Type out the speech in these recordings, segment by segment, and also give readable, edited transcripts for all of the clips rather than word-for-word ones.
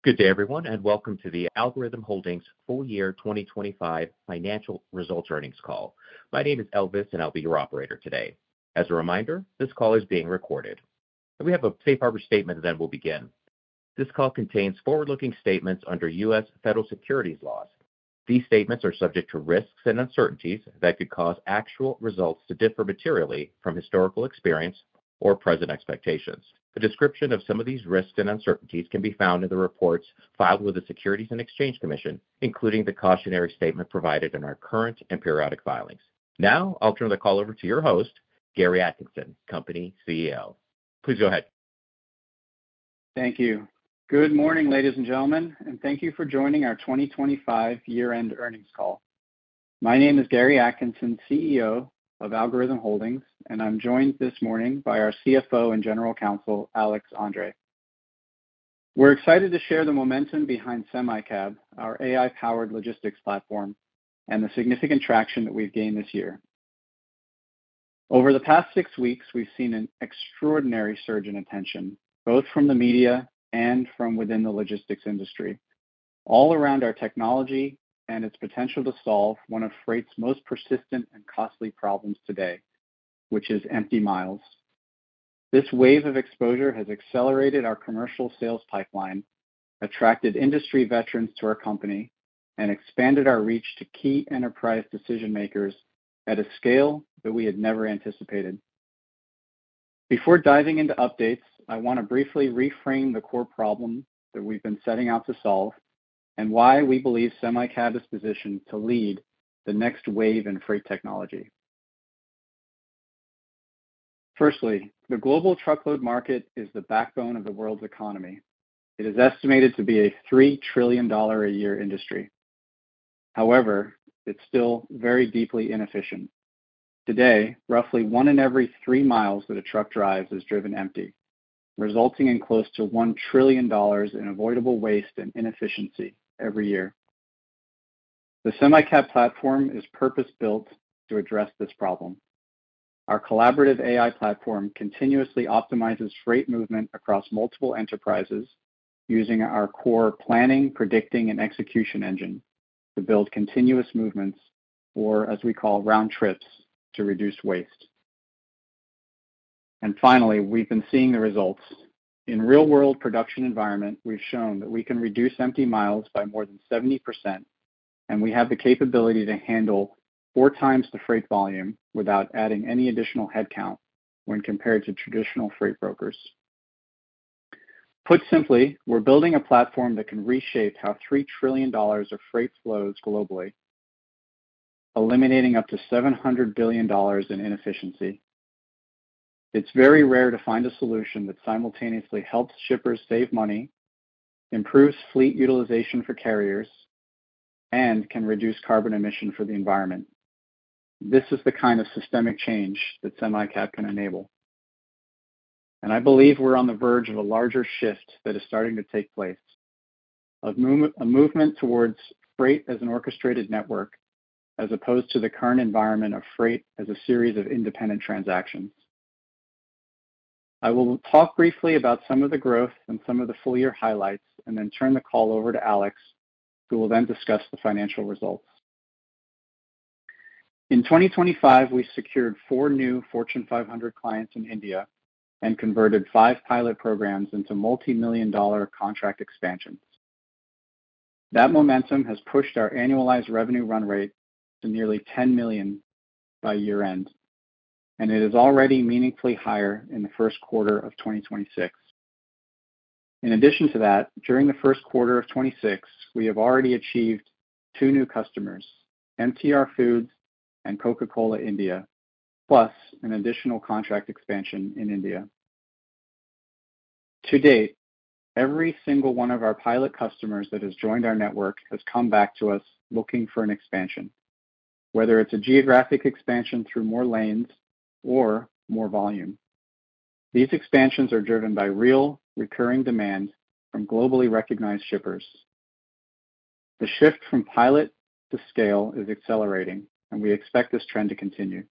Good day, everyone, and welcome to the Algorhythm Holdings Full Year 2025 Financial Results Earnings Call. My name is Elvis, and I'll be your operator today. As a reminder, this call is being recorded. We have a safe harbor statement, and then we'll begin. This call contains forward-looking statements under U.S. federal securities laws. These statements are subject to risks and uncertainties that could cause actual results to differ materially from historical experience or present expectations. A description of some of these risks and uncertainties can be found in the reports filed with the Securities and Exchange Commission, including the cautionary statement provided in our current and periodic filings. Now, I'll turn the call over to your host, Gary Atkinson, Company CEO. Please go ahead. Thank you. Good morning, ladies and gentlemen, and thank you for joining our 2025 year-end earnings call. My name is Gary Atkinson, CEO of Algorhythm Holdings, and I'm joined this morning by our CFO and General Counsel, Alex Andre. We're excited to share the momentum behind SemiCab, our AI-powered logistics platform, and the significant traction that we've gained this year. Over the past 6 weeks, we've seen an extraordinary surge in attention, both from the media and from within the logistics industry, all around our technology and its potential to solve one of freight's most persistent and costly problems today, which is empty miles. This wave of exposure has accelerated our commercial sales pipeline, attracted industry veterans to our company, and expanded our reach to key enterprise decision makers at a scale that we had never anticipated. Before diving into updates, I want to briefly reframe the core problem that we've been setting out to solve and why we believe SemiCab is positioned to lead the next wave in freight technology. Firstly, the global truckload market is the backbone of the world's economy. It is estimated to be a $3 trillion a year industry. However, it's still very deeply inefficient. Today, roughly 1 in every 3 miles that a truck drives is driven empty, resulting in close to $1 trillion in avoidable waste and inefficiency every year. The SemiCab platform is purpose-built to address this problem. Our collaborative AI platform continuously optimizes freight movement across multiple enterprises using our core planning, predicting, and execution engine to build continuous movements, or as we call round trips, to reduce waste. And finally, we've been seeing the results. In real-world production environment, we've shown that we can reduce empty miles by more than 70%, and we have the capability to handle 4 times the freight volume without adding any additional headcount when compared to traditional freight brokers. Put simply, we're building a platform that can reshape how $3 trillion of freight flows globally, eliminating up to $700 billion in inefficiency. It's very rare to find a solution that simultaneously helps shippers save money, improves fleet utilization for carriers, and can reduce carbon emission for the environment. This is the kind of systemic change that SemiCab can enable. And I believe we're on the verge of a larger shift that is starting to take place, a movement towards freight as an orchestrated network, as opposed to the current environment of freight as a series of independent transactions. I will talk briefly about some of the growth and some of the full year highlights, and then turn the call over to Alex, who will then discuss the financial results. In 2025, we secured 4 new Fortune 500 clients in India and converted 5 pilot programs into multi-million-dollar contract expansions. That momentum has pushed our annualized revenue run rate to nearly $10 million by year end, and it is already meaningfully higher in the first quarter of 2026. In addition to that, during the first quarter of 2026, we have already achieved 2 new customers, MTR Foods and Coca-Cola India, plus an additional contract expansion in India. To date, every single one of our pilot customers that has joined our network has come back to us looking for an expansion, whether it's a geographic expansion through more lanes or more volume. These expansions are driven by real, recurring demand from globally recognized shippers. The shift from pilot to scale is accelerating, and we expect this trend to continue.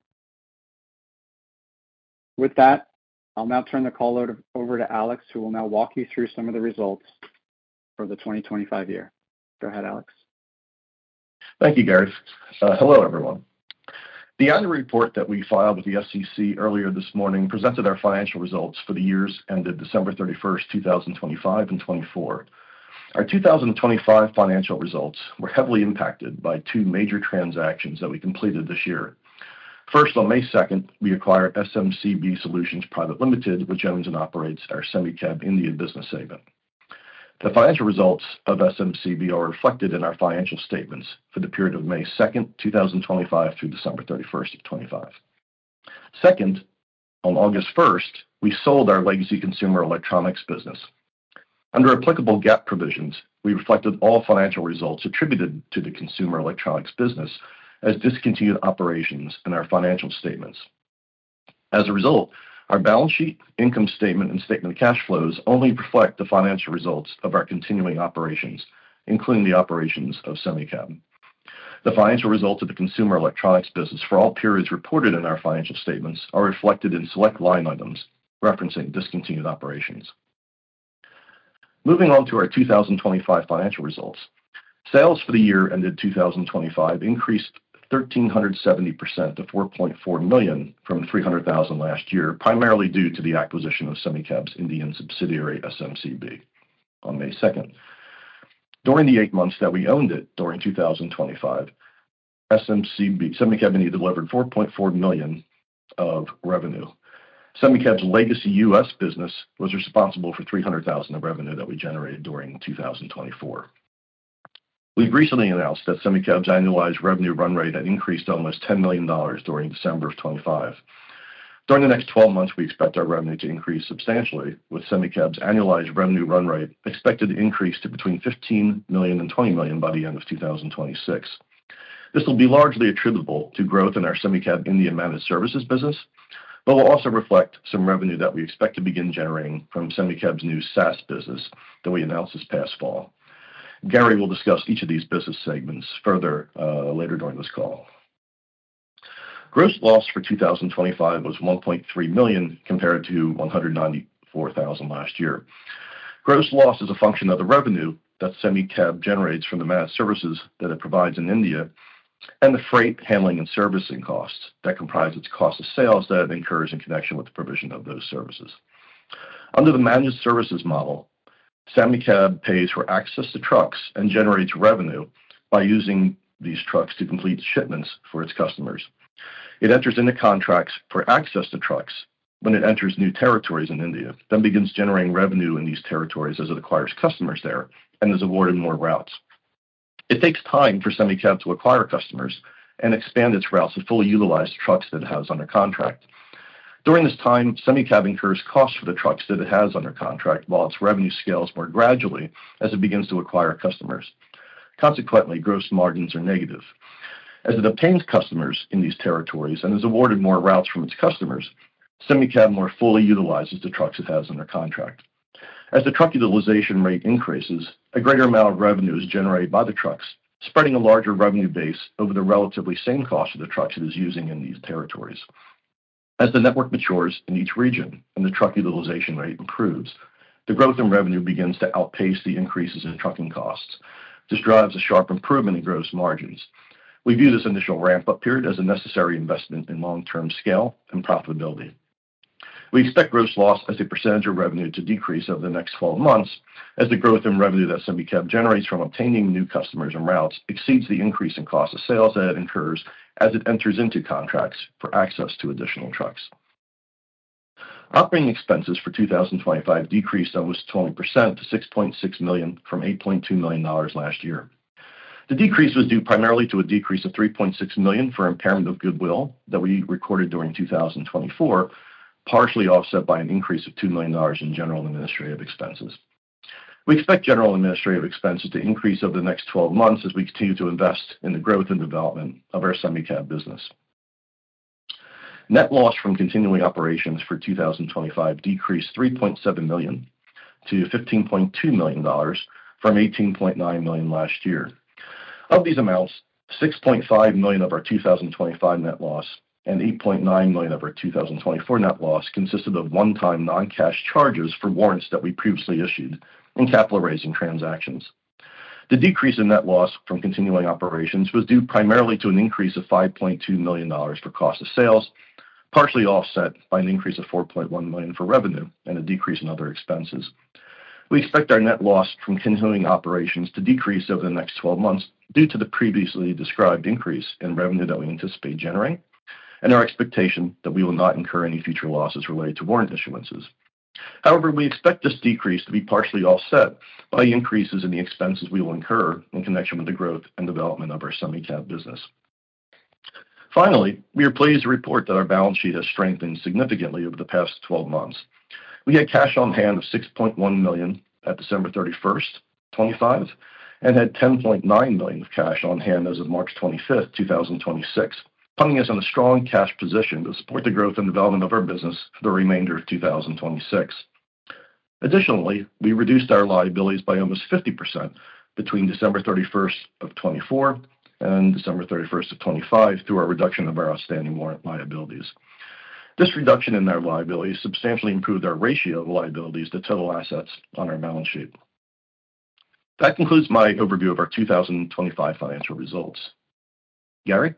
With that, I'll now turn the call over to Alex, who will now walk you through some of the results. for the 2025 year. Go ahead, Alex. Thank you, Gary. Hello, everyone. The annual report that we filed with the SEC earlier this morning presented our financial results for the years ended December 31st, 2025 and 24. Our 2025 financial results were heavily impacted by two major transactions that we completed this year. First, on May 2nd, we acquired SMCB Solutions Private Limited, which owns and operates our SemiCab India business segment. The financial results of SMCB are reflected in our financial statements for the period of May 2nd, 2025 through December 31st of 25. Second, on August 1st, we sold our legacy consumer electronics business. Under applicable GAAP provisions, we reflected all financial results attributed to the consumer electronics business as discontinued operations in our financial statements. As a result, our balance sheet, income statement, and statement of cash flows only reflect the financial results of our continuing operations, including the operations of SemiCab. The financial results of the consumer electronics business for all periods reported in our financial statements are reflected in select line items referencing discontinued operations. Moving on to our 2025 financial results. Sales for the year ended 2025 increased 1,370% to $4.4 million from $300,000 last year, primarily due to the acquisition of SemiCab's Indian subsidiary, SMCB, on May 2nd. During the 8 months that we owned it during 2025, SemiCab India delivered $4.4 million of revenue. SemiCab's legacy U.S. business was responsible for $300,000 of revenue that we generated during 2024. We've recently announced that SemiCab's annualized revenue run rate had increased to almost $10 million during December of 25. During the next 12 months, we expect our revenue to increase substantially, with SemiCab's annualized revenue run rate expected to increase to between $15 million and $20 million by the end of 2026. This will be largely attributable to growth in our SemiCab India managed services business, but will also reflect some revenue that we expect to begin generating from SemiCab's new SaaS business that we announced this past fall. Gary will discuss each of these business segments further later during this call. Gross loss for 2025 was $1.3 million compared to $194,000 last year. Gross loss is a function of the revenue that SemiCab generates from the managed services that it provides in India and the freight, handling, and servicing costs that comprise its cost of sales that it incurs in connection with the provision of those services. Under the managed services model, SemiCab pays for access to trucks and generates revenue by using these trucks to complete shipments for its customers. It enters into contracts for access to trucks when it enters new territories in India, then begins generating revenue in these territories as it acquires customers there and is awarded more routes. It takes time for SemiCab to acquire customers and expand its routes to fully utilize the trucks that it has under contract. During this time, SemiCab incurs costs for the trucks that it has under contract, while its revenue scales more gradually as it begins to acquire customers. Consequently, gross margins are negative. As it obtains customers in these territories and is awarded more routes from its customers, SemiCab more fully utilizes the trucks it has under contract. As the truck utilization rate increases, a greater amount of revenue is generated by the trucks, spreading a larger revenue base over the relatively same cost of the trucks it is using in these territories. As the network matures in each region and the truck utilization rate improves, the growth in revenue begins to outpace the increases in trucking costs. This drives a sharp improvement in gross margins. We view this initial ramp-up period as a necessary investment in long-term scale and profitability. We expect gross loss as a percentage of revenue to decrease over the next 12 months as the growth in revenue that SemiCab generates from obtaining new customers and routes exceeds the increase in cost of sales that it incurs as it enters into contracts for access to additional trucks. Operating expenses for 2025 decreased almost 20% to $6.6 million from $8.2 million last year. The decrease was due primarily to a decrease of $3.6 million for impairment of goodwill that we recorded during 2024, partially offset by an increase of $2 million in general and administrative expenses. We expect general and administrative expenses to increase over the next 12 months as we continue to invest in the growth and development of our SemiCab business. Net loss from continuing operations for 2025 decreased $3.7 million to $15.2 million from $18.9 million last year. Of these amounts, $6.5 million of our 2025 net loss and $8.9 million of our 2024 net loss consisted of one-time non-cash charges for warrants that we previously issued in capital raising transactions. The decrease in net loss from continuing operations was due primarily to an increase of $5.2 million for cost of sales, partially offset by an increase of $4.1 million for revenue and a decrease in other expenses. We expect our net loss from continuing operations to decrease over the next 12 months due to the previously described increase in revenue that we anticipate generating, and our expectation that we will not incur any future losses related to warrant issuances. However, we expect this decrease to be partially offset by increases in the expenses we will incur in connection with the growth and development of our SemiCab business. Finally, we are pleased to report that our balance sheet has strengthened significantly over the past 12 months. We had cash on hand of $6.1 million at December 31st, 2025, and had $10.9 million of cash on hand as of March 25th, 2026, putting us in a strong cash position to support the growth and development of our business for the remainder of 2026. Additionally, we reduced our liabilities by almost 50% between December 31st of 2024 and December 31st of 2025 through our reduction of our outstanding warrant liabilities. This reduction in our liabilities substantially improved our ratio of liabilities to total assets on our balance sheet. That concludes my overview of our 2025 financial results. Gary?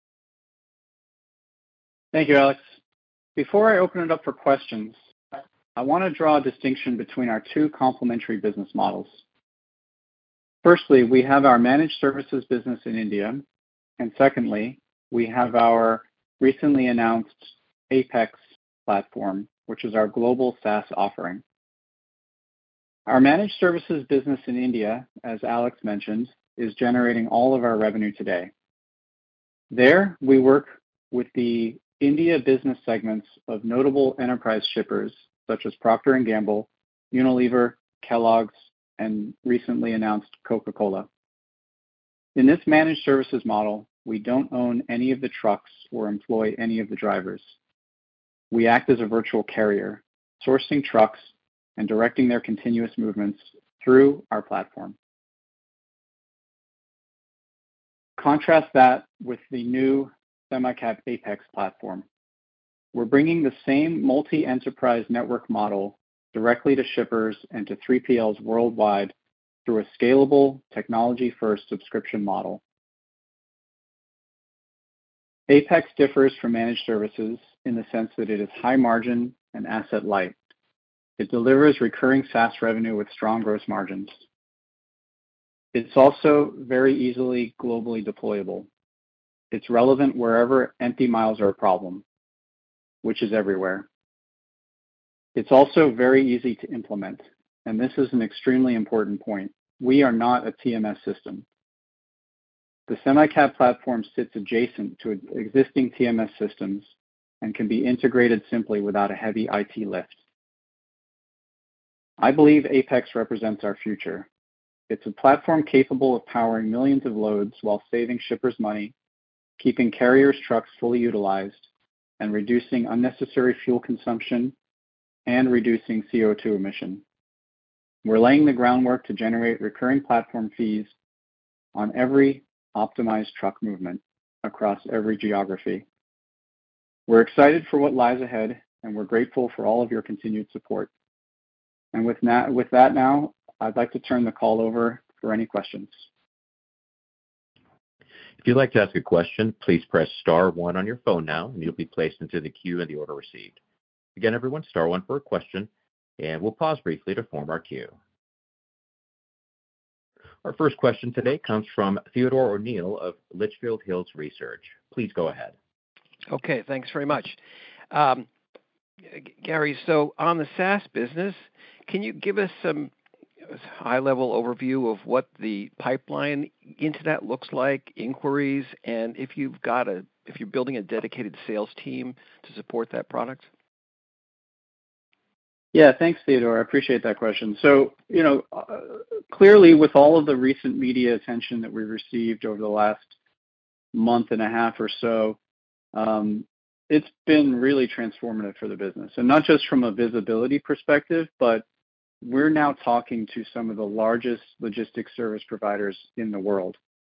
Thank you, Alex. Before I open it up for questions, I want to draw a distinction between our two complementary business models. Firstly, we have our managed services business in India, and secondly, we have our recently announced Apex platform, which is our global SaaS offering. Our managed services business in India, as Alex mentioned, is generating all of our revenue today. There, we work with the India business segments of notable enterprise shippers such as Procter & Gamble, Unilever, Kellogg's, and recently announced Coca-Cola. In this managed services model, we don't own any of the trucks or employ any of the drivers. We act as a virtual carrier, sourcing trucks and directing their continuous movements through our platform. Contrast that with the new SemiCab Apex platform. We're bringing the same multi-enterprise network model directly to shippers and to 3PLs worldwide through a scalable, technology-first subscription model. Apex differs from managed services in the sense that it is high margin and asset light. It delivers recurring SaaS revenue with strong gross margins. It's also very easily globally deployable. It's relevant wherever empty miles are a problem, which is everywhere. It's also very easy to implement, and this is an extremely important point. We are not a TMS system. The SemiCab platform sits adjacent to existing TMS systems and can be integrated simply without a heavy IT lift. I believe Apex represents our future. It's a platform capable of powering millions of loads while saving shippers money, keeping carriers' trucks fully utilized, and reducing unnecessary fuel consumption and reducing CO2 emission. We're laying the groundwork to generate recurring platform fees on every optimized truck movement across every geography. We're excited for what lies ahead, and we're grateful for all of your continued support. And with that now, I'd like to turn the call over for any questions. If you'd like to ask a question, please press star one on your phone now, and you'll be placed into the queue in the order received. Again, everyone, star one for a question, and we'll pause briefly to form our queue. Our first question today comes from Theodore O'Neill of Litchfield Hills Research. Please go ahead. Okay, thanks very much. Gary, so on the SaaS business, can you give us some high-level overview of what the pipeline into that looks like, inquiries, and if you're building a dedicated sales team to support that product? Yeah, thanks, Theodore. I appreciate that question. So, clearly with all of the recent media attention that we've received over the last month and a half or so, it's been really transformative for the business. And not just from a visibility perspective, but we're now talking to some of the largest logistics service providers in the world.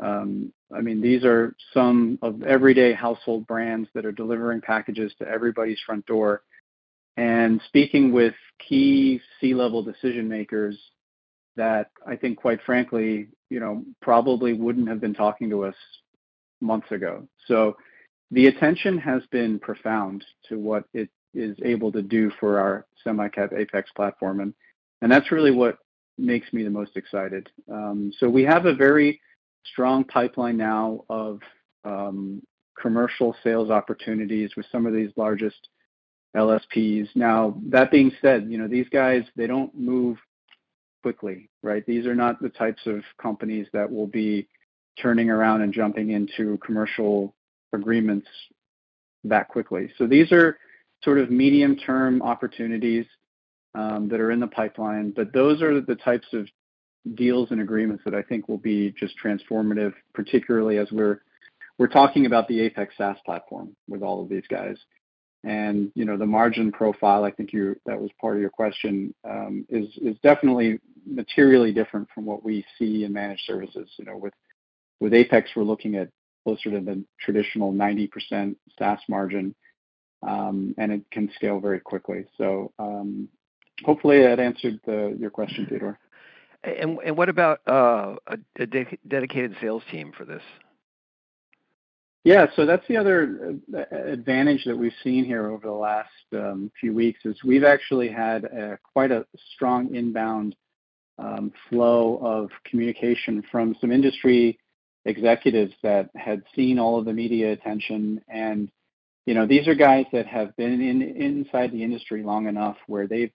I mean, these are some of everyday household brands that are delivering packages to everybody's front door. And speaking with key C-level decision makers that I think, quite frankly, probably wouldn't have been talking to us months ago. So the attention has been profound to what it is able to do for our SemiCab Apex platform. And that's really what makes me the most excited. So we have a very strong pipeline now of commercial sales opportunities with some of these largest LSPs. Now, that being said, these guys, they don't move quickly, right? These are not the types of companies that will be turning around and jumping into commercial agreements that quickly. So these are sort of medium-term opportunities that are in the pipeline, but those are the types of deals and agreements that I think will be just transformative, particularly as we're talking about the Apex SaaS platform with all of these guys. And the margin profile, I think that was part of your question, is definitely materially different from what we see in managed services. With Apex, we're looking at closer to the traditional 90% SaaS margin, and it can scale very quickly. So hopefully that answered your question, Theodore. And what about a dedicated sales team for this? Yeah, so that's the other advantage that we've seen here over the last few weeks is we've actually had quite a strong inbound flow of communication from some industry executives that had seen all of the media attention. And, these are guys that have been inside the industry long enough where they've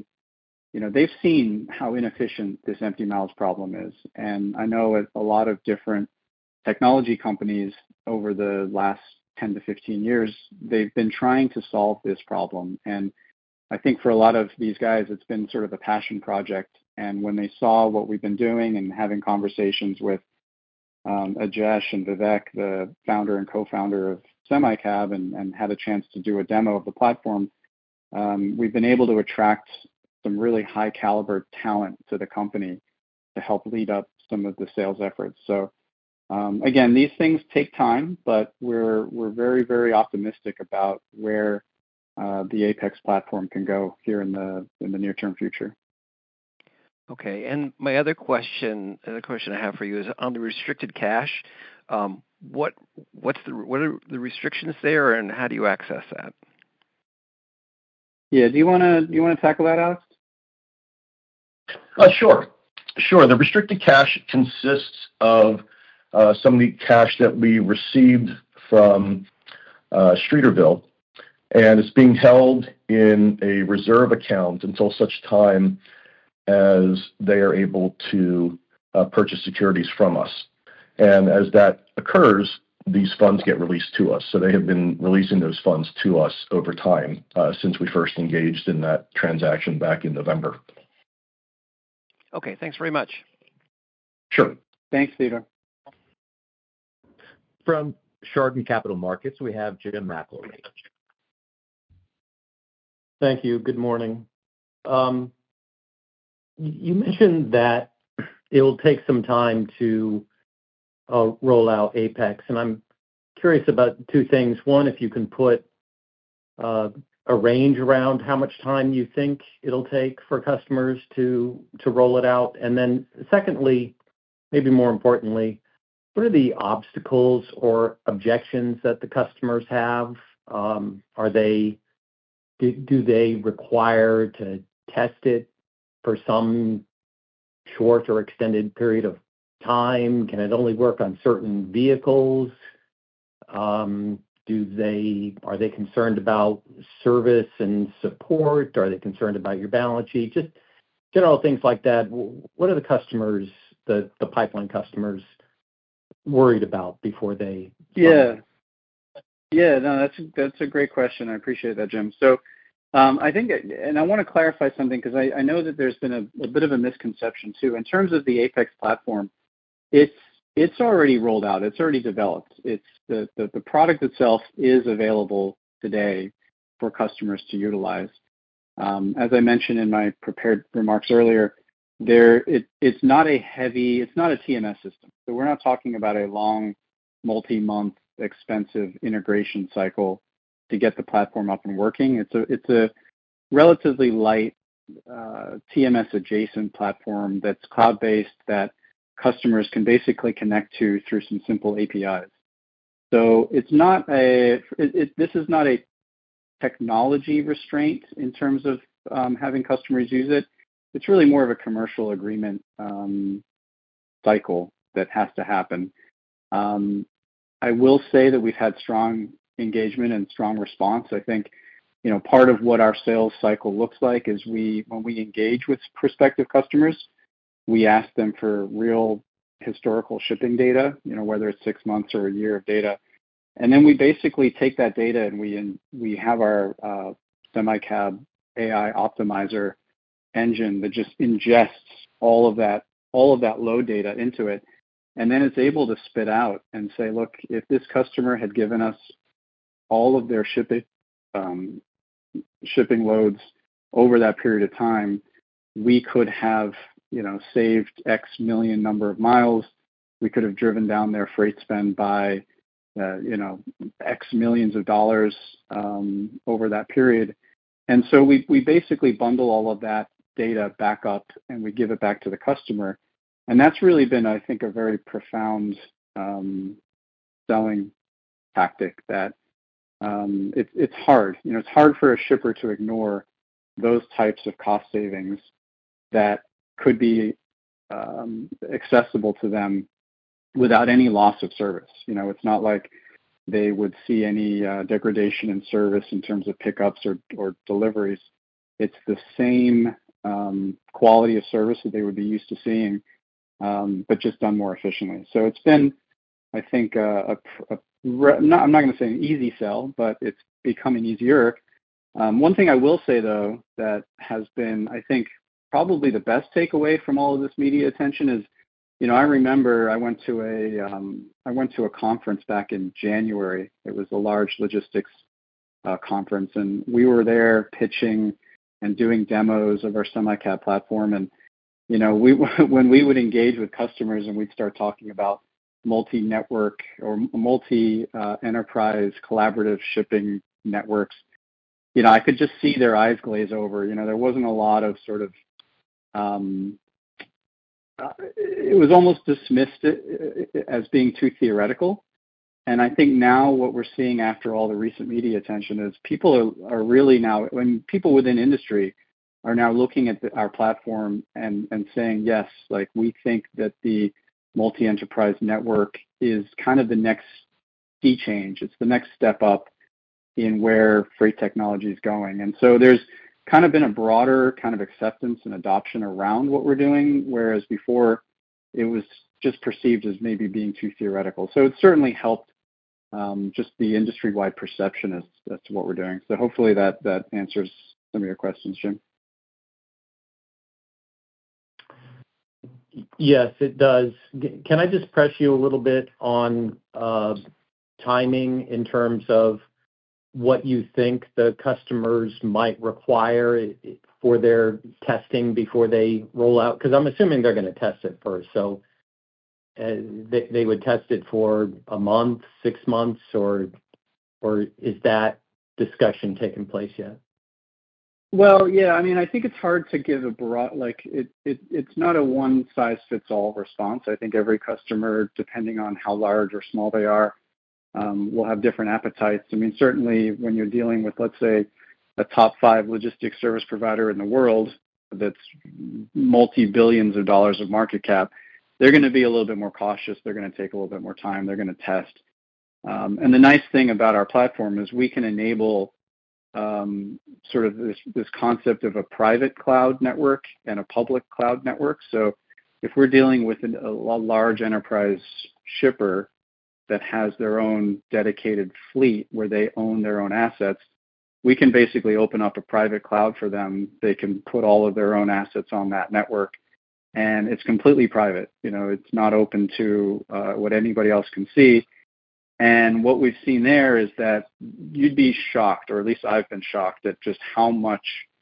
seen how inefficient this empty miles problem is. And I know a lot of different technology companies over the last 10 to 15 years, they've been trying to solve this problem. And I think for a lot of these guys, it's been sort of a passion project. And when they saw what we've been doing and having conversations with Ajesh and Vivek, the founder and co-founder of SemiCab, and had a chance to do a demo of the platform, we've been able to attract some really high caliber talent to the company to help lead up some of the sales efforts. So again, these things take time, but we're very, very optimistic about where the Apex platform can go here in the near-term future. Okay, and my other question I have for you is on the restricted cash. What are the restrictions there, and how do you access that? Yeah, do you want to tackle that, Alex? Sure. The restricted cash consists of some of the cash that we received from Streeterville, and it's being held in a reserve account until such time as they are able to purchase securities from us. And as that occurs, these funds get released to us. So they have been releasing those funds to us over time since we first engaged in that transaction back in November. Okay, thanks very much. Sure. Thanks, Theodore. From Chardan Capital Markets, we have Jim McIlree. Thank you. Good morning. You mentioned that it will take some time to roll out Apex, and I'm curious about two things. One, if you can put a range around how much time you think it'll take for customers to roll it out. And then secondly, maybe more importantly, what are the obstacles or objections that the customers have? Do they require to test it for some short or extended period of time? Can it only work on certain vehicles? Are they concerned about service and support? Are they concerned about your balance sheet? Just general things like that. What are the customers, the pipeline customers, worried about before they? No, that's a great question. I appreciate that, Jim. So I think, and I want to clarify something because I know that there's been a bit of a misconception too. In terms of the Apex platform, it's already rolled out. It's already developed. It's the product itself is available today for customers to utilize. As I mentioned in my prepared remarks earlier, it's not a TMS system. So we're not talking about a long, multi-month, expensive integration cycle to get the platform up and working. It's a relatively light TMS adjacent platform that's cloud-based that customers can basically connect to through some simple APIs. So this is not a technology restraint in terms of having customers use it. It's really more of a commercial agreement cycle that has to happen. I will say that we've had strong engagement and strong response. I think, part of what our sales cycle looks like is when we engage with prospective customers, we ask them for real historical shipping data, whether it's 6 months or a year of data. And then we basically take that data and we have our SemiCab AI optimizer engine that just ingests all of that load data into it. And then it's able to spit out and say, look, if this customer had given us all of their shipping loads over that period of time, we could have, saved X million number of miles. We could have driven down their freight spend by, X millions of dollars over that period. And so we basically bundle all of that data back up and we give it back to the customer. And that's really been, I think, a very profound selling tactic that it's hard. It's hard for a shipper to ignore those types of cost savings that could be accessible to them without any loss of service. It's not like they would see any degradation in service in terms of pickups or deliveries. It's the same quality of service that they would be used to seeing, but just done more efficiently. So it's been, I think, I'm not going to say an easy sell, but it's becoming easier. One thing I will say, though, that has been, I think, probably the best takeaway from all of this media attention is, I remember I went to a conference back in January. It was a large logistics conference, and we were there pitching and doing demos of our SemiCab platform. And when we would engage with customers and we'd start talking about multi-network or multi-enterprise collaborative shipping networks, I could just see their eyes glaze over. There wasn't a lot of sort of it was almost dismissed as being too theoretical. And I think now what we're seeing after all the recent media attention is people are really now, when people within industry are now looking at our platform and saying, yes, like we think that the multi-enterprise network is kind of the next sea change. It's the next step up in where freight technology is going. And so there's kind of been a broader kind of acceptance and adoption around what we're doing, whereas before it was just perceived as maybe being too theoretical. So it's certainly helped just the industry-wide perception as to what we're doing. So hopefully that answers some of your questions, Jim. Yes, it does. Can I just press you a little bit on timing in terms of what you think the customers might require for their testing before they roll out? Because I'm assuming they're going to test it first. So they would test it for a month, 6 months, or is that discussion taking place yet? Well, yeah, I mean, I think it's hard to give a broad, it's not a one-size-fits-all response. I think every customer, depending on how large or small they are, will have different appetites. I mean, certainly when you're dealing with, let's say, a top 5 logistics service provider in the world that's multi-billions of dollars of market cap, they're going to be a little bit more cautious. They're going to take a little bit more time. They're going to test. And the nice thing about our platform is we can enable sort of this concept of a private cloud network and a public cloud network. So if we're dealing with a large enterprise shipper that has their own dedicated fleet where they own their own assets, we can basically open up a private cloud for them. They can put all of their own assets on that network, and it's completely private. It's not open to what anybody else can see. And what we've seen there is that you'd be shocked, or at least I've been shocked, at just how much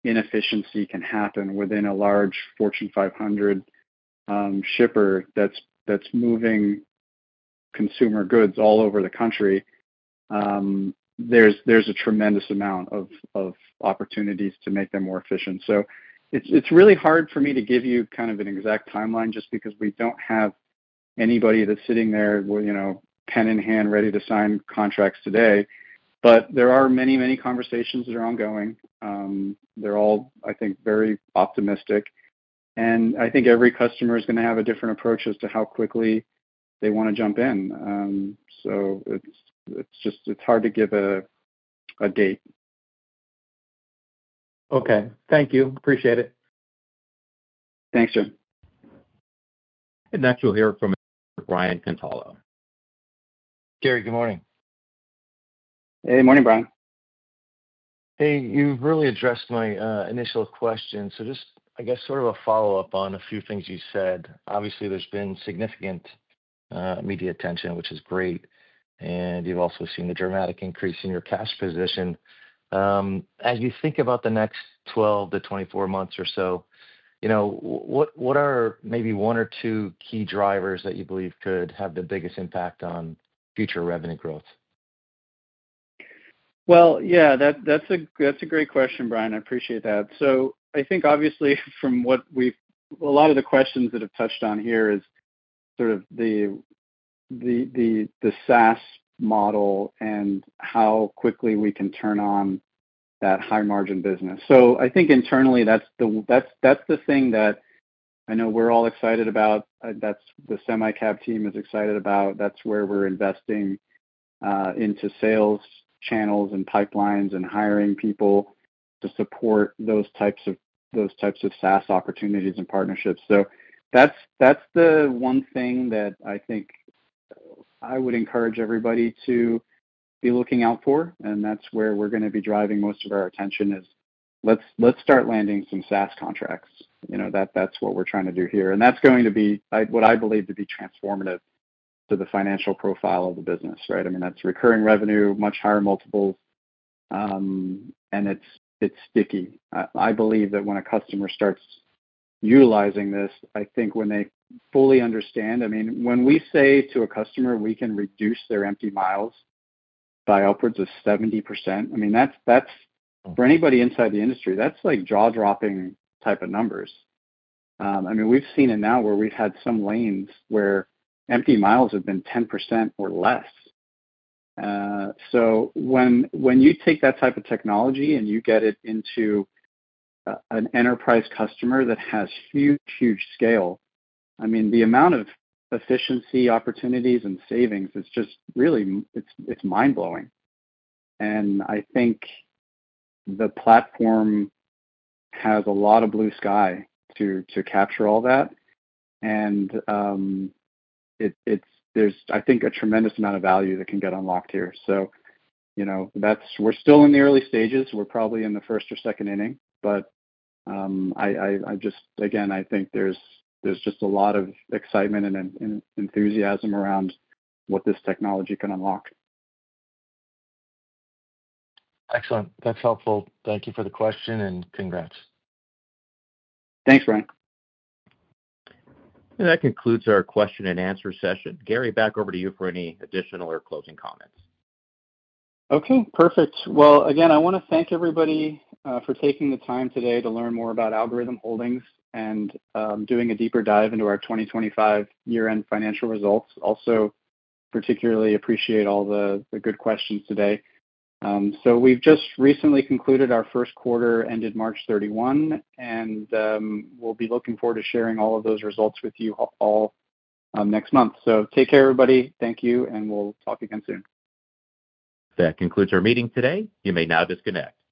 inefficiency can happen within a large Fortune 500 shipper that's moving consumer goods all over the country. There's a tremendous amount of opportunities to make them more efficient. So it's really hard for me to give you kind of an exact timeline, just because we don't have anybody that's sitting there with, pen in hand, ready to sign contracts today. But there are many, many conversations that are ongoing. They're all, I think, very optimistic. And I think every customer is going to have a different approach as to how quickly they want to jump in. So it's hard to give a date. Okay. Thank you. Appreciate it. Thanks, Jim. And next we'll hear from Brian Cantalo. Gary, good morning. Hey, morning, Brian. Hey, you've really addressed my initial question. So just, I guess, sort of a follow-up on a few things you said. Obviously, there's been significant media attention, which is great. And you've also seen the dramatic increase in your cash position. As you think about the next 12 to 24 months or so, what are maybe one or two key drivers that you believe could have the biggest impact on future revenue growth? Well, yeah, that's a great question, Brian. I appreciate that. So I think obviously from a lot of the questions that have touched on here is sort of the SaaS model and how quickly we can turn on that high margin business. So I think internally that's the thing that I know we're all excited about. That's the SemiCab team is excited about. That's where we're investing into sales channels and pipelines and hiring people to support those types of SaaS opportunities and partnerships. So that's the one thing that I think I would encourage everybody to be looking out for, and that's where we're going to be driving most of our attention. Is let's start landing some SaaS contracts. That's what we're trying to do here, and that's going to be what I believe to be transformative to the financial profile of the business, right? I mean, that's recurring revenue, much higher multiples, and it's sticky. I believe that when a customer starts utilizing this, I think when they fully understand, I mean, when we say to a customer we can reduce their empty miles by upwards of 70%, I mean, that's for anybody inside the industry, that's like jaw-dropping type of numbers. I mean, we've seen it now where we've had some lanes where empty miles have been 10% or less. So when you take that type of technology and you get it into an enterprise customer that has huge scale, I mean, the amount of efficiency opportunities and savings is just really, it's mind-blowing. And I think the platform has a lot of blue sky to capture all that. And there's, I think, a tremendous amount of value that can get unlocked here. So, we're still in the early stages. We're probably in the first or second inning, but I think there's just a lot of excitement and enthusiasm around what this technology can unlock. Excellent. That's helpful. Thank you for the question and congrats. Thanks, Brian. And that concludes our question and answer session. Gary, back over to you for any additional or closing comments. Okay, perfect. Well, again, I want to thank everybody for taking the time today to learn more about Algorhythm Holdings and doing a deeper dive into our 2025 year-end financial results. Also, particularly appreciate all the good questions today. So we've just recently concluded our first quarter ended March 31, and we'll be looking forward to sharing all of those results with you all next month. So take care, everybody. Thank you, and we'll talk again soon. That concludes our meeting today. You may now disconnect.